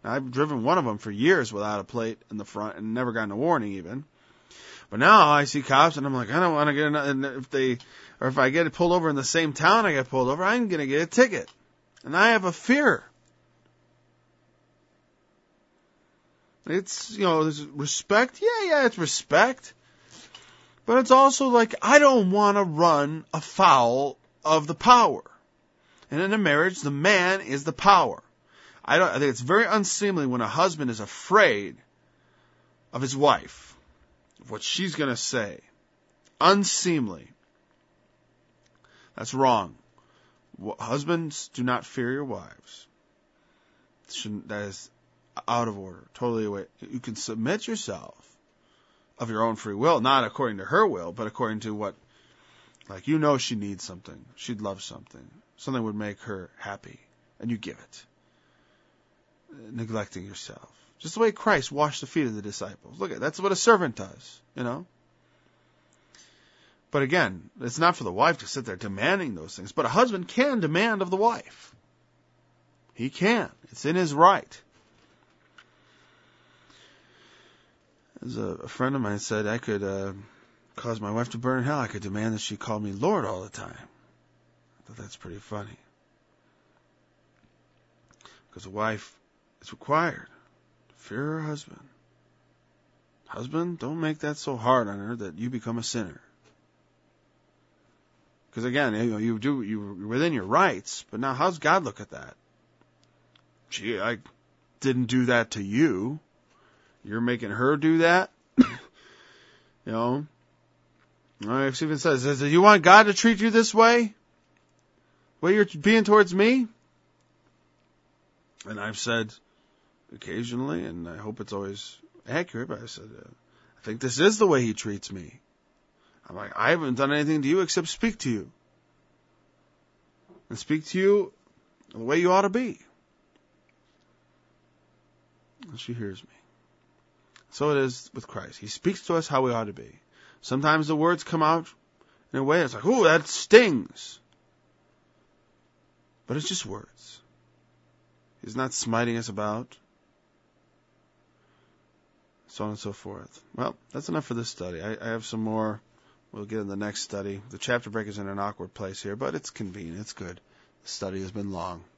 I've driven one of them for years without a plate in the front and never gotten a warning even. But now I see cops and I'm like, I don't want to get another, and if I get pulled over in the same town I get pulled over, I'm going to get a ticket. And I have a fear. It's, there's respect. Yeah, it's respect. But it's also like, I don't want to run afoul of the power. And in a marriage, the man is the power. I think it's very unseemly when a husband is afraid of his wife, of what she's going to say. Unseemly. That's wrong. Husbands, do not fear your wives. That is out of order, totally away. You can submit yourself of your own free will, not according to her will, but according to what, she needs something, she'd love something would make her happy, and you give it. Neglecting yourself. Just the way Christ washed the feet of the disciples. Look, that's what a servant does, But again, it's not for the wife to sit there demanding those things, but a husband can demand of the wife. He can. It's in his right. As a friend of mine said, I could cause my wife to burn in hell. I could demand that she call me Lord all the time. I thought that's pretty funny. Because a wife is required to fear her husband. Husband, don't make that so hard on her that you become a sinner. Because again, you're within your rights, but now how's God look at that? Gee, I didn't do that to you. You're making her do that? It even says, you want God to treat you this way? The way you're being towards me? And I've said occasionally, and I hope it's always accurate, but I said, I think this is the way he treats me. I'm like, I haven't done anything to you except speak to you. And speak to you the way you ought to be. And she hears me. So it is with Christ. He speaks to us how we ought to be. Sometimes the words come out in a way that's like, ooh, that stings. But it's just words. He's not smiting us about. So on and so forth. Well, that's enough for this study. I have some more. We'll get in the next study. The chapter break is in an awkward place here, but it's convenient. It's good. The study has been long.